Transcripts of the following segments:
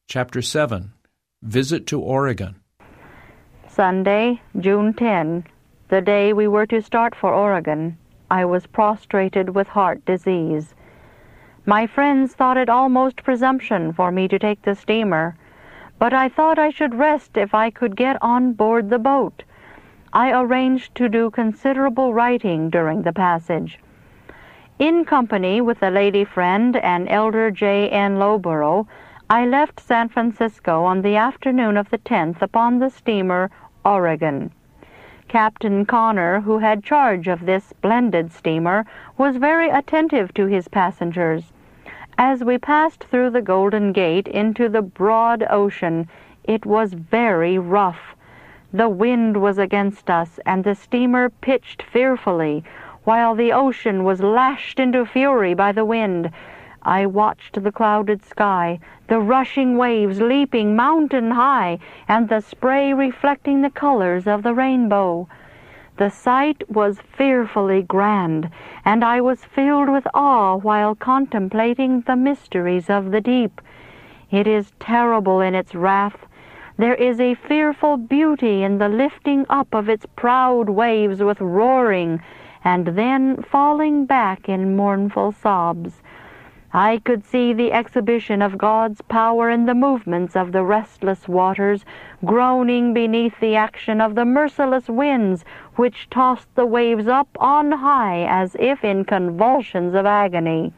Chapter 7. Visit to Oregon. Sunday, June 10, the day we were to start for Oregon, I was prostrated with heart disease. My friends thought it almost presumption for me to take the steamer, but I thought I should rest if I could get on board the boat. I arranged to do considerable writing during the passage. In company with a lady friend and Elder J.N. Lowborough, I left San Francisco on the afternoon of the 10th upon the steamer Oregon. Captain Connor, who had charge of this splendid steamer, was very attentive to his passengers. As we passed through the Golden Gate into the broad ocean, it was very rough. The wind was against us, and the steamer pitched fearfully, while the ocean was lashed into fury by the wind. I watched the clouded sky, the rushing waves leaping mountain high, and the spray reflecting the colors of the rainbow. The sight was fearfully grand, and I was filled with awe while contemplating the mysteries of the deep. It is terrible in its wrath. There is a fearful beauty in the lifting up of its proud waves with roaring, and then falling back in mournful sobs. I could see the exhibition of God's power in the movements of the restless waters, groaning beneath the action of the merciless winds, which tossed the waves up on high as if in convulsions of agony.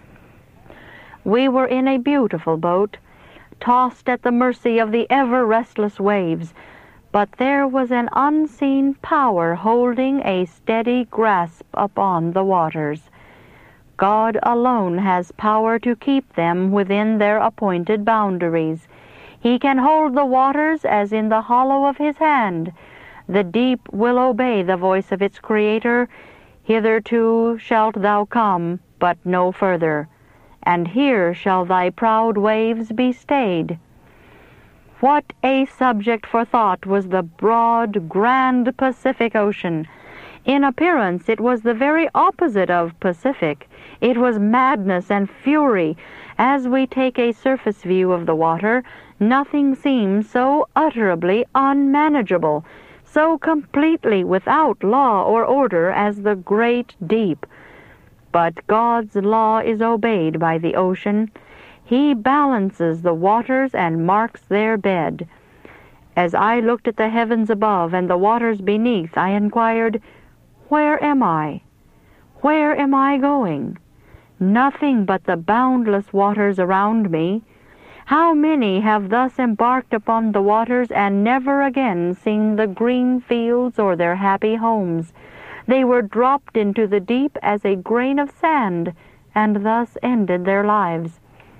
We were in a beautiful boat, tossed at the mercy of the ever-restless waves, but there was an unseen power holding a steady grasp upon the waters. God alone has power to keep them within their appointed boundaries. He can hold the waters as in the hollow of his hand. The deep will obey the voice of its Creator. Hitherto shalt thou come, but no further, and here shall thy proud waves be stayed. What a subject for thought was the broad, grand Pacific Ocean! In appearance, it was the very opposite of Pacific. It was madness and fury. As we take a surface view of the water, nothing seems so utterly unmanageable, so completely without law or order as the great deep. But God's law is obeyed by the ocean. He balances the waters and marks their bed. As I looked at the heavens above and the waters beneath, I inquired, "Where am I? Where am I going?" Nothing but the boundless waters around me. How many have thus embarked upon the waters and never again seen the green fields or their happy homes? They were dropped into the deep as a grain of sand, and thus ended their lives.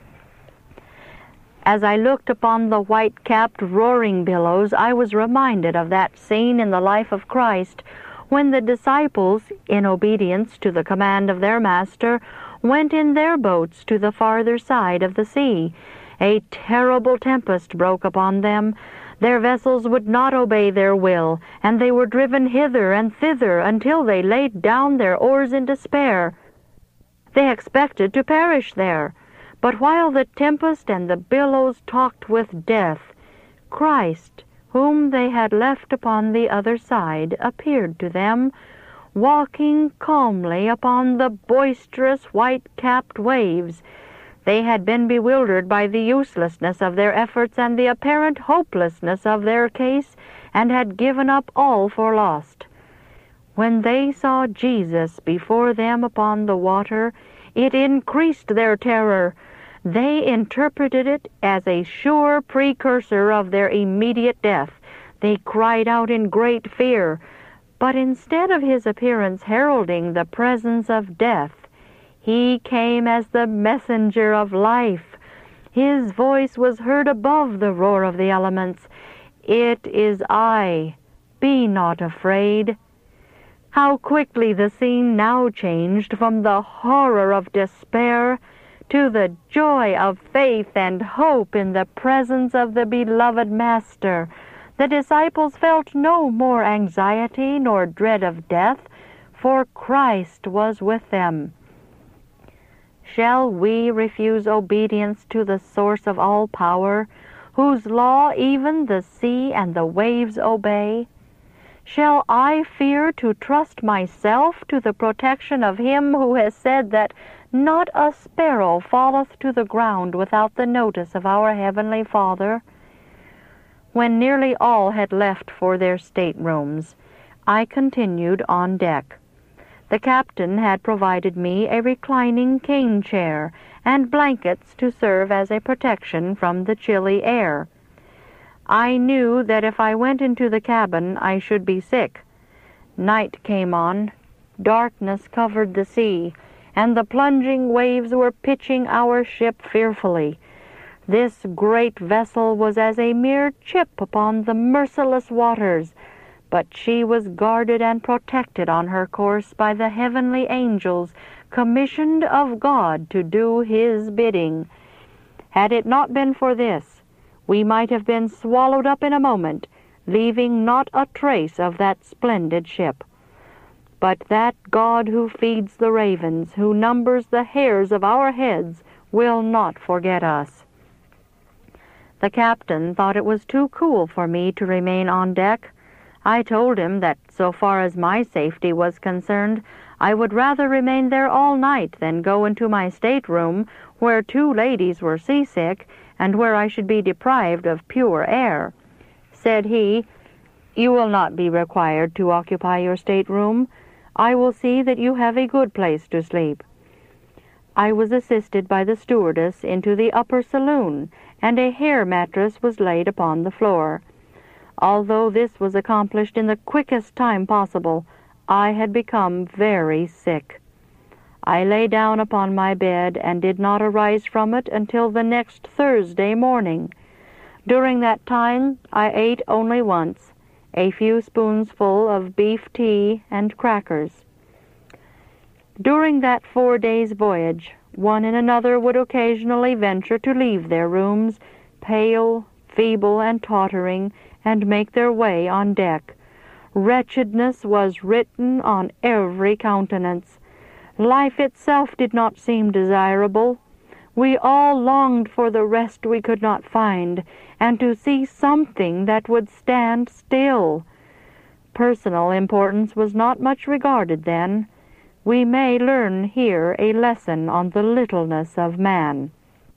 As I looked upon the white-capped roaring billows, I was reminded of that scene in the life of Christ, when the disciples, in obedience to the command of their master, went in their boats to the farther side of the sea. A terrible tempest broke upon them. Their vessels would not obey their will, and they were driven hither and thither until they laid down their oars in despair. They expected to perish there. But while the tempest and the billows talked with death, Christ, whom they had left upon the other side, appeared to them, walking calmly upon the boisterous white-capped waves. They had been bewildered by the uselessness of their efforts and the apparent hopelessness of their case, and had given up all for lost. When they saw Jesus before them upon the water, it increased their terror. They interpreted it as a sure precursor of their immediate death. They cried out in great fear. But instead of his appearance heralding the presence of death, he came as the messenger of life. His voice was heard above the roar of the elements. "It is I. Be not afraid." How quickly the scene now changed from the horror of despair to the joy of faith and hope in the presence of the beloved Master. The disciples felt no more anxiety nor dread of death, for Christ was with them. Shall we refuse obedience to the source of all power, whose law even the sea and the waves obey? Shall I fear to trust myself to the protection of him who has said that not a sparrow falleth to the ground without the notice of our heavenly Father? When nearly all had left for their staterooms, I continued on deck. The captain had provided me a reclining cane chair and blankets to serve as a protection from the chilly air. I knew that if I went into the cabin I should be sick. Night came on, darkness covered the sea, and the plunging waves were pitching our ship fearfully. This great vessel was as a mere chip upon the merciless waters, but she was guarded and protected on her course by the heavenly angels commissioned of God to do his bidding. Had it not been for this, we might have been swallowed up in a moment, leaving not a trace of that splendid ship. But that God who feeds the ravens, who numbers the hairs of our heads, will not forget us. The captain thought it was too cool for me to remain on deck. I told him that so far as my safety was concerned, I would rather remain there all night than go into my stateroom, where 2 ladies were seasick, and where I should be deprived of pure air. Said he, "You will not be required to occupy your stateroom. I will see that you have a good place to sleep." I was assisted by the stewardess into the upper saloon, and a hair mattress was laid upon the floor. Although this was accomplished in the quickest time possible, I had become very sick. I lay down upon my bed and did not arise from it until the next Thursday morning. During that time I ate only once, a few spoonsful of beef tea and crackers. During that 4 days' voyage, one and another would occasionally venture to leave their rooms, pale, feeble, and tottering, and make their way on deck. Wretchedness was written on every countenance. Life itself did not seem desirable. We all longed for the rest we could not find, and to see something that would stand still. Personal importance was not much regarded then. We may learn here a lesson on the littleness of man.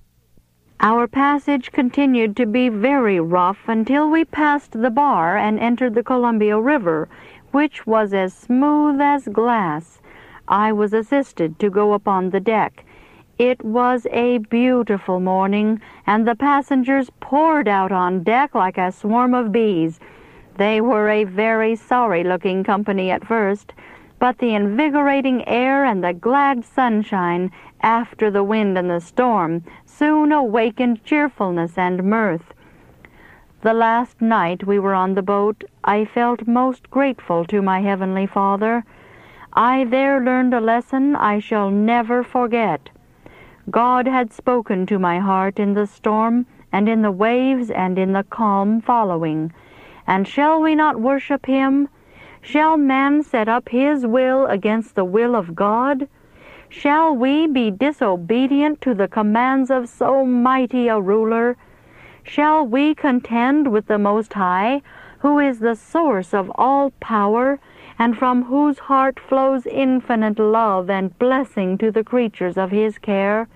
Our passage continued to be very rough until we passed the bar and entered the Columbia River, which was as smooth as glass. I was assisted to go upon the deck. It was a beautiful morning, and the passengers poured out on deck like a swarm of bees. They were a very sorry-looking company at first, but the invigorating air and the glad sunshine after the wind and the storm soon awakened cheerfulness and mirth. The last night we were on the boat, I felt most grateful to my Heavenly Father. I there learned a lesson I shall never forget. God had spoken to my heart in the storm and in the waves and in the calm following. And shall we not worship him? Shall man set up his will against the will of God? Shall we be disobedient to the commands of so mighty a ruler? Shall we contend with the Most High, who is the source of all power, and from whose heart flows infinite love and blessing to the creatures of his care?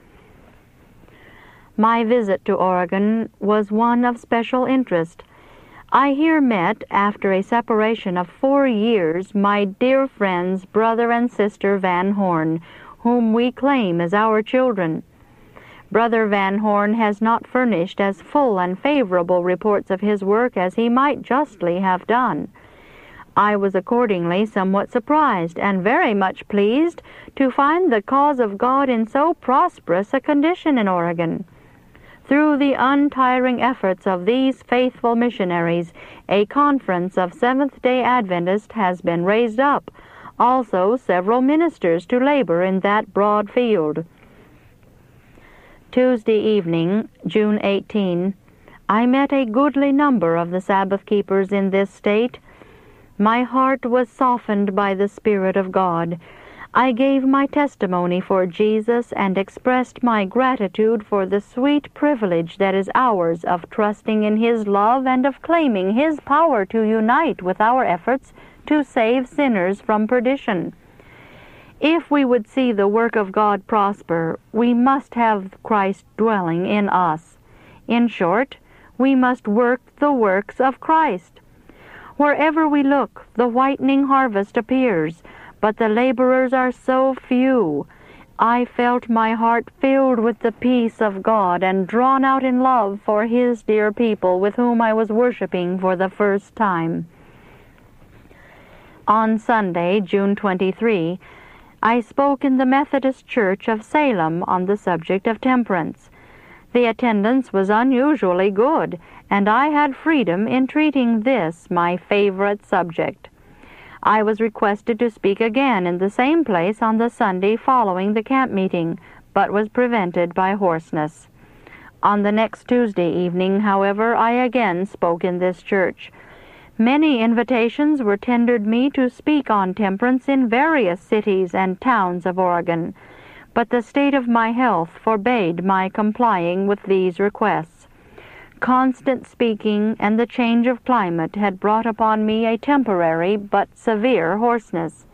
My visit to Oregon was one of special interest. I here met, after a separation of 4 years, my dear friends, Brother and Sister Van Horn, whom we claim as our children. Brother Van Horn has not furnished as full and favorable reports of his work as he might justly have done. I was accordingly somewhat surprised and very much pleased to find the cause of God in so prosperous a condition in Oregon. Through the untiring efforts of these faithful missionaries, a conference of Seventh-day Adventists has been raised up, also several ministers to labor in that broad field. Tuesday evening, June 18, I met a goodly number of the Sabbath-keepers in this state. My heart was softened by the Spirit of God. I gave my testimony for Jesus and expressed my gratitude for the sweet privilege that is ours of trusting in His love and of claiming His power to unite with our efforts to save sinners from perdition. If we would see the work of God prosper, we must have Christ dwelling in us. In short, we must work the works of Christ. Wherever we look, the whitening harvest appears, but the laborers are so few. I felt my heart filled with the peace of God and drawn out in love for His dear people with whom I was worshiping for the first time. On Sunday, June 23, I spoke in the Methodist Church of Salem on the subject of temperance. The attendance was unusually good, and I had freedom in treating this my favorite subject. I was requested to speak again in the same place on the Sunday following the camp meeting, but was prevented by hoarseness. On the next Tuesday evening, however, I again spoke in this church. Many invitations were tendered me to speak on temperance in various cities and towns of Oregon, but the state of my health forbade my complying with these requests. Constant speaking and the change of climate had brought upon me a temporary but severe hoarseness.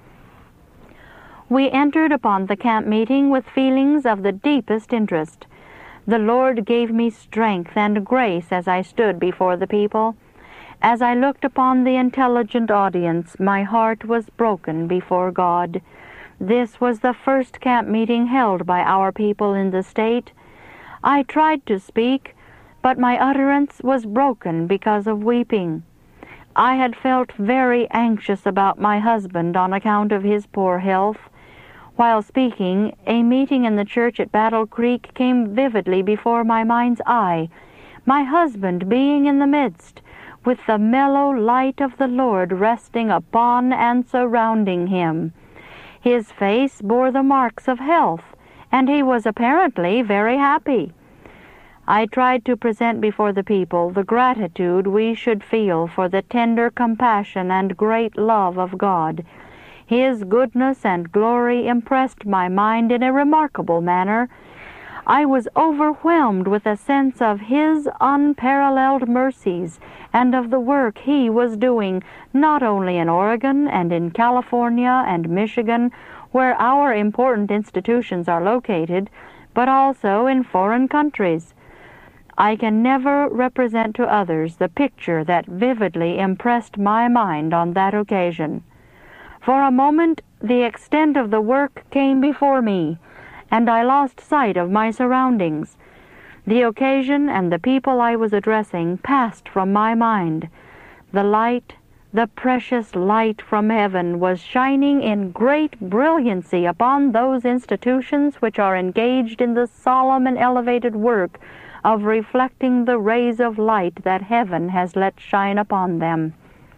We entered upon the camp meeting with feelings of the deepest interest. The Lord gave me strength and grace as I stood before the people. As I looked upon the intelligent audience, my heart was broken before God. This was the first camp meeting held by our people in the state. I tried to speak, but my utterance was broken because of weeping. I had felt very anxious about my husband on account of his poor health. While speaking, a meeting in the church at Battle Creek came vividly before my mind's eye, my husband being in the midst, with the mellow light of the Lord resting upon and surrounding him. His face bore the marks of health, and he was apparently very happy. I tried to present before the people the gratitude we should feel for the tender compassion and great love of God. His goodness and glory impressed my mind in a remarkable manner. I was overwhelmed with a sense of His unparalleled mercies and of the work He was doing, not only in Oregon and in California and Michigan, where our important institutions are located, but also in foreign countries. I can never represent to others the picture that vividly impressed my mind on that occasion. For a moment, the extent of the work came before me, and I lost sight of my surroundings. The occasion and the people I was addressing passed from my mind. The light, the precious light from heaven, was shining in great brilliancy upon those institutions which are engaged in the solemn and elevated work of reflecting the rays of light that heaven has let shine upon them.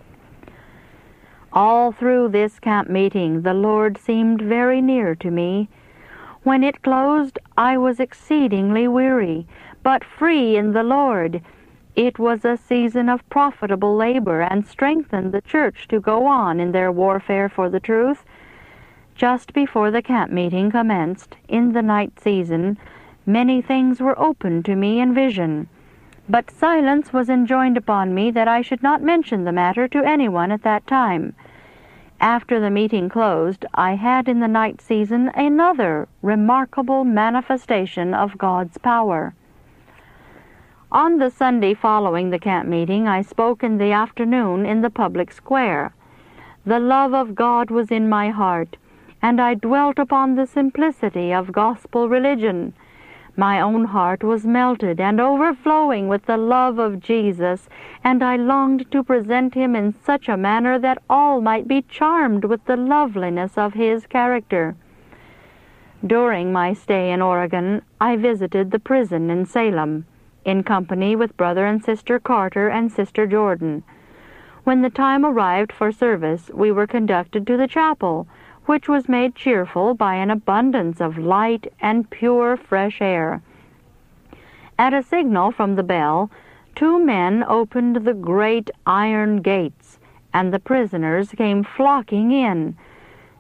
All through this camp meeting the Lord seemed very near to me. When it closed, I was exceedingly weary, but free in the Lord. It was a season of profitable labor and strengthened the church to go on in their warfare for the truth. Just before the camp meeting commenced, in the night season, many things were opened to me in vision, but silence was enjoined upon me that I should not mention the matter to anyone at that time. After the meeting closed, I had in the night season another remarkable manifestation of God's power. On the Sunday following the camp meeting, I spoke in the afternoon in the public square. The love of God was in my heart, and I dwelt upon the simplicity of gospel religion. My own heart was melted and overflowing with the love of Jesus, and I longed to present Him in such a manner that all might be charmed with the loveliness of His character. During my stay in Oregon, I visited the prison in Salem, in company with Brother and Sister Carter and Sister Jordan. When the time arrived for service, we were conducted to the chapel, which was made cheerful by an abundance of light and pure fresh air. At a signal from the bell, 2 men opened the great iron gates, and the prisoners came flocking in.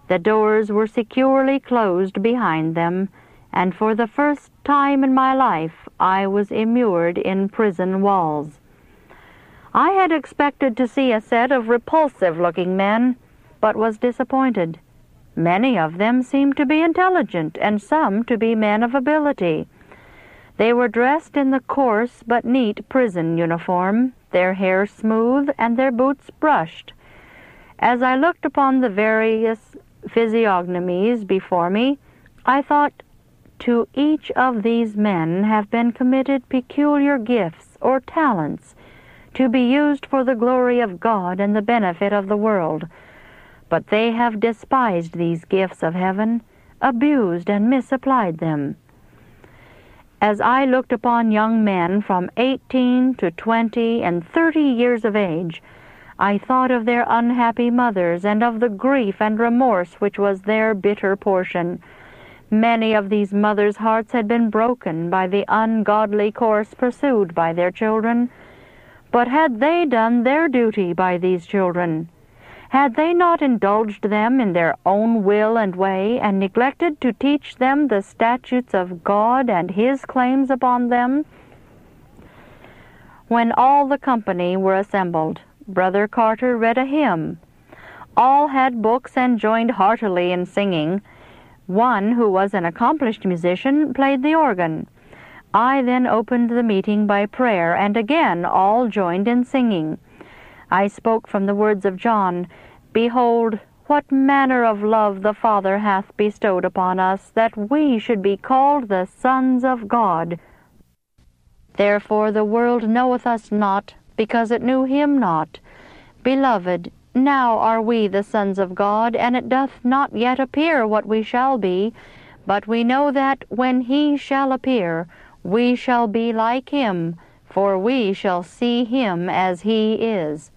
The doors were securely closed behind them, and for the first time in my life I was immured in prison walls. I had expected to see a set of repulsive-looking men, but was disappointed. Many of them seemed to be intelligent, and some to be men of ability. They were dressed in the coarse but neat prison uniform, their hair smooth and their boots brushed. As I looked upon the various physiognomies before me, I thought, to each of these men have been committed peculiar gifts or talents to be used for the glory of God and the benefit of the world. But they have despised these gifts of heaven, abused and misapplied them. As I looked upon young men from 18 to 20 and 30 years of age, I thought of their unhappy mothers and of the grief and remorse which was their bitter portion. Many of these mothers' hearts had been broken by the ungodly course pursued by their children. But had they done their duty by these children? Had they not indulged them in their own will and way, and neglected to teach them the statutes of God and His claims upon them? When all the company were assembled, Brother Carter read a hymn. All had books and joined heartily in singing. One, who was an accomplished musician, played the organ. I then opened the meeting by prayer, and again all joined in singing. I spoke from the words of John, "Behold, what manner of love the Father hath bestowed upon us, that we should be called the sons of God. Therefore the world knoweth us not, because it knew Him not. Beloved, now are we the sons of God, and it doth not yet appear what we shall be, but we know that when He shall appear, we shall be like Him, for we shall see Him as He is."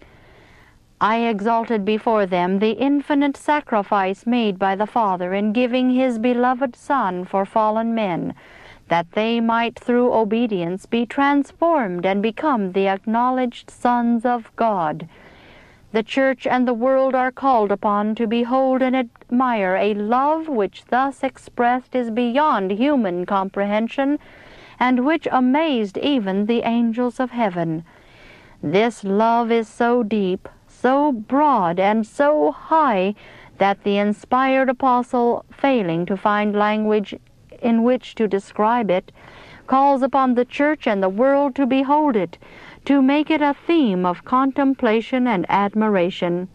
I exalted before them the infinite sacrifice made by the Father in giving His beloved Son for fallen men, that they might through obedience be transformed and become the acknowledged sons of God. The Church and the world are called upon to behold and admire a love which thus expressed is beyond human comprehension, and which amazed even the angels of heaven. This love is so deep, so broad, and so high, that the inspired apostle, failing to find language in which to describe it, calls upon the Church and the world to behold it, to make it a theme of contemplation and admiration.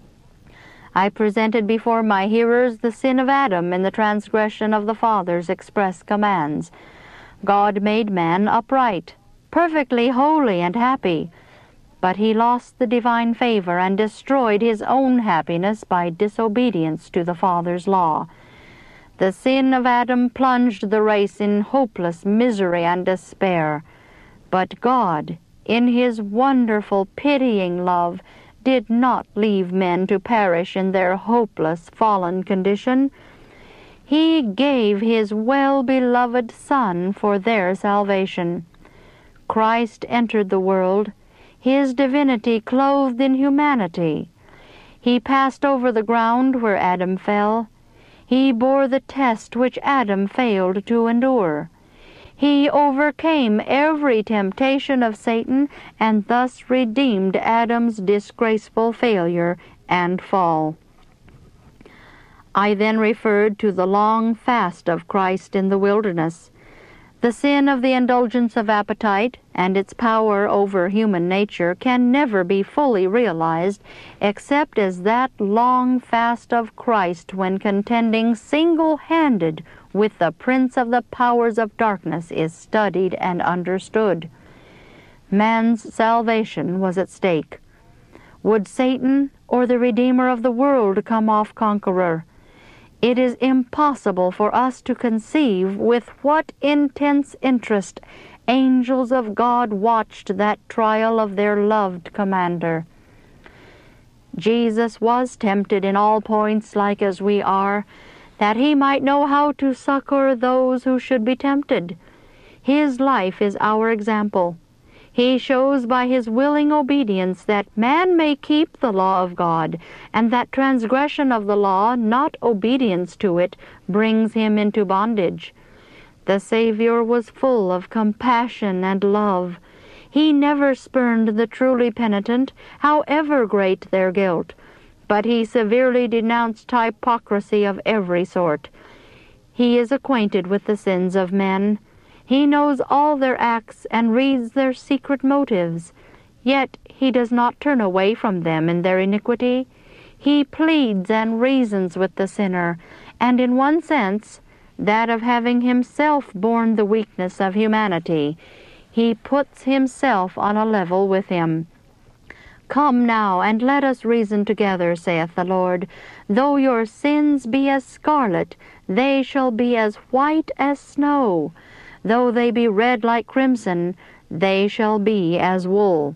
I presented before my hearers the sin of Adam in the transgression of the Father's express commands. God made man upright, perfectly holy and happy, but he lost the divine favor and destroyed his own happiness by disobedience to the Father's law. The sin of Adam plunged the race in hopeless misery and despair, but God, in His wonderful, pitying love, did not leave men to perish in their hopeless, fallen condition. He gave His well-beloved Son for their salvation. Christ entered the world, His divinity clothed in humanity. He passed over the ground where Adam fell. He bore the test which Adam failed to endure. He overcame every temptation of Satan and thus redeemed Adam's disgraceful failure and fall. I then referred to the long fast of Christ in the wilderness. The sin of the indulgence of appetite and its power over human nature can never be fully realized except as that long fast of Christ when contending single-handed with the prince of the powers of darkness is studied and understood. Man's salvation was at stake. Would Satan or the Redeemer of the world come off conqueror? It is impossible for us to conceive with what intense interest angels of God watched that trial of their loved commander. Jesus was tempted in all points like as we are, that He might know how to succor those who should be tempted. His life is our example. He shows by his willing obedience that man may keep the law of God, and that transgression of the law, not obedience to it, brings him into bondage. The Savior was full of compassion and love. He never spurned the truly penitent, however great their guilt, but he severely denounced hypocrisy of every sort. He is acquainted with the sins of men. He knows all their acts and reads their secret motives. Yet he does not turn away from them in their iniquity. He pleads and reasons with the sinner, and in one sense, that of having himself borne the weakness of humanity, he puts himself on a level with him. Come now, and let us reason together, saith the Lord. Though your sins be as scarlet, they shall be as white as snow. Though they be red like crimson, they shall be as wool.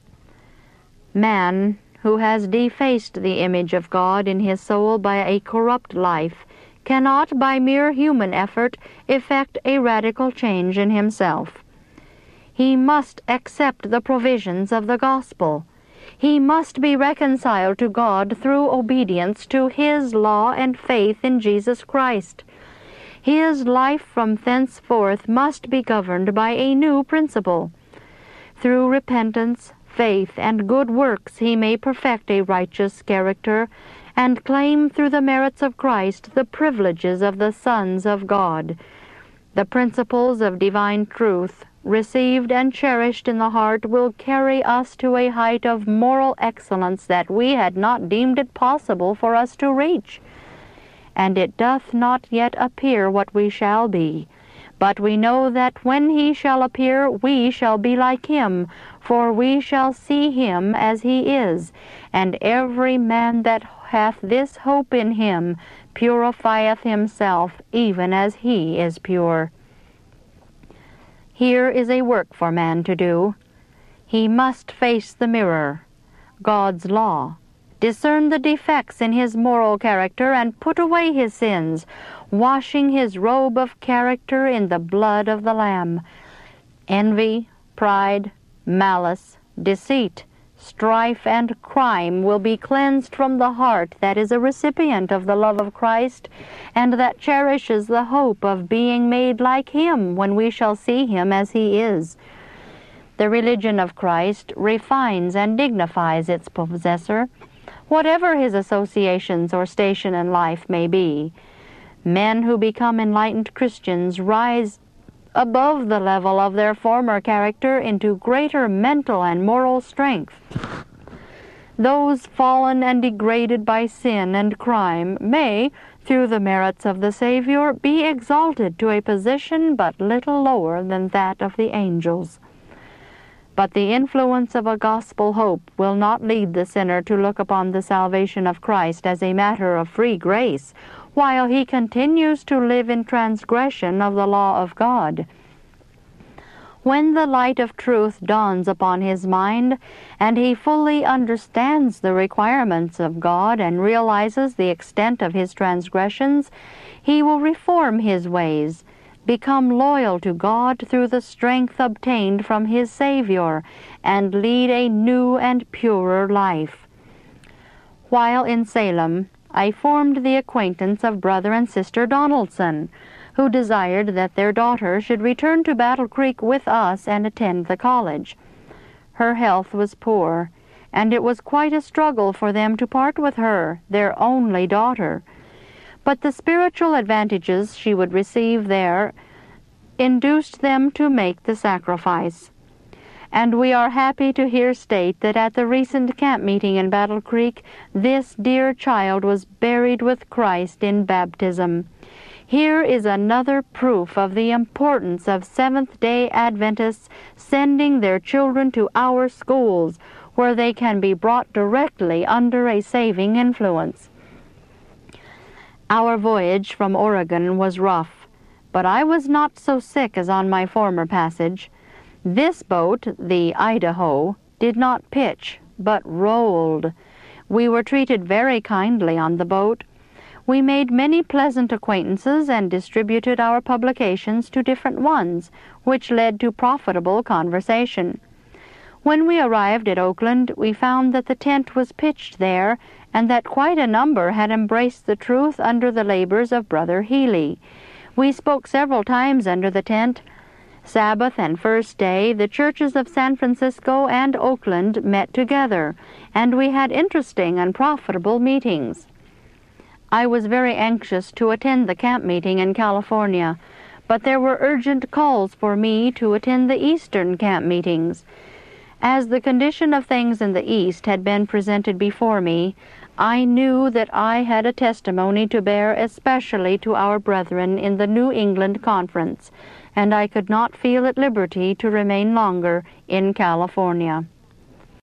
Man, who has defaced the image of God in his soul by a corrupt life, cannot by mere human effort effect a radical change in himself. He must accept the provisions of the gospel. He must be reconciled to God through obedience to his law and faith in Jesus Christ. His life from thenceforth must be governed by a new principle. Through repentance, faith, and good works he may perfect a righteous character and claim through the merits of Christ the privileges of the sons of God. The principles of divine truth, received and cherished in the heart, will carry us to a height of moral excellence that we had not deemed it possible for us to reach. And it doth not yet appear what we shall be. But we know that when he shall appear, we shall be like him, for we shall see him as he is. And every man that hath this hope in him purifieth himself, even as he is pure. Here is a work for man to do. He must face the mirror, God's law, discern the defects in his moral character, and put away his sins, washing his robe of character in the blood of the Lamb. Envy, pride, malice, deceit, strife, and crime will be cleansed from the heart that is a recipient of the love of Christ, and that cherishes the hope of being made like him when we shall see him as he is. The religion of Christ refines and dignifies its possessor, whatever his associations or station in life may be. Men who become enlightened Christians rise above the level of their former character into greater mental and moral strength. Those fallen and degraded by sin and crime may, through the merits of the Savior, be exalted to a position but little lower than that of the angels. But the influence of a gospel hope will not lead the sinner to look upon the salvation of Christ as a matter of free grace, while he continues to live in transgression of the law of God. When the light of truth dawns upon his mind, and he fully understands the requirements of God and realizes the extent of his transgressions, he will reform his ways, become loyal to God through the strength obtained from his Savior, and lead a new and purer life. While in Salem, I formed the acquaintance of Brother and Sister Donaldson, who desired that their daughter should return to Battle Creek with us and attend the college. Her health was poor, and it was quite a struggle for them to part with her, their only daughter. But the spiritual advantages she would receive there induced them to make the sacrifice. And we are happy to hear state that at the recent camp meeting in Battle Creek, this dear child was buried with Christ in baptism. Here is another proof of the importance of Seventh-day Adventists sending their children to our schools, where they can be brought directly under a saving influence. Our voyage from Oregon was rough, but I was not so sick as on my former passage. This boat, the Idaho, did not pitch, but rolled. We were treated very kindly on the boat. We made many pleasant acquaintances and distributed our publications to different ones, which led to profitable conversation. When we arrived at Oakland, we found that the tent was pitched there, and that quite a number had embraced the truth under the labors of Brother Healy. We spoke several times under the tent. Sabbath and First Day, the churches of San Francisco and Oakland met together, and we had interesting and profitable meetings. I was very anxious to attend the camp meeting in California, but there were urgent calls for me to attend the Eastern camp meetings. As the condition of things in the East had been presented before me, I knew that I had a testimony to bear especially to our brethren in the New England Conference, and I could not feel at liberty to remain longer in California.